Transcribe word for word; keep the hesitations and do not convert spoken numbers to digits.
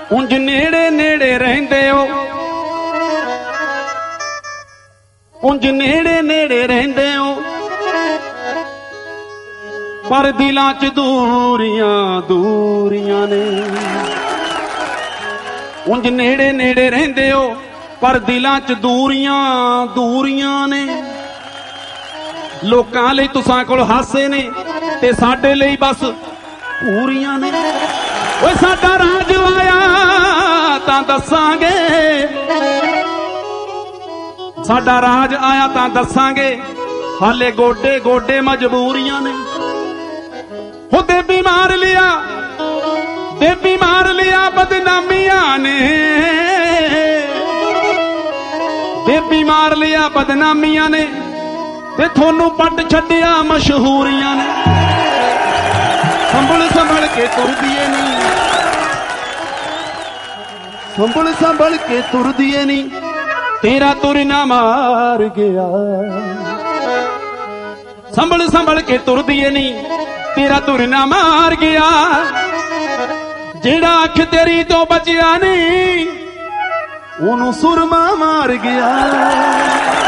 उंज नेड़े नेड़े रहंदे हो, उंज नेड़े नेड़े रहंदे हो, पर दिलां च दूरियां दूरियां ने। उंज नेड़े नेड़े रहंदे हो, पर दिलां च दूरियां दूरियां ने। लोकां लई तुसां कोल हासे ने ते साडे लई बस पूरियां ने। ओए साडा राज आया तां दसांगे, साडा राज आया तां दसांगे, हाले गोडे गोडे मजबूरियां ने। हो देवी मार लिया, देवी मार लिया बदनामियां ने, देवी मार लिया बदनामियां ने, ते थोनू पट छड्डिया मशहूरियां ने। संभल संभल के तुरदिए नी, संभल संभल के तुरदिए नी, तेरा तुरना मार गया। संभल संभल के तुरदिए नी, तेरा तुरना मार गया। जेड़ा अख तेरी तो बचिया नहीं, ओनू सुरमा मार गया।